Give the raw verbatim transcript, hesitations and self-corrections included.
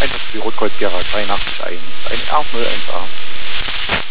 Einsatz für die Rotkreuz Gera dreiundachtzig eins, ein R null eins A.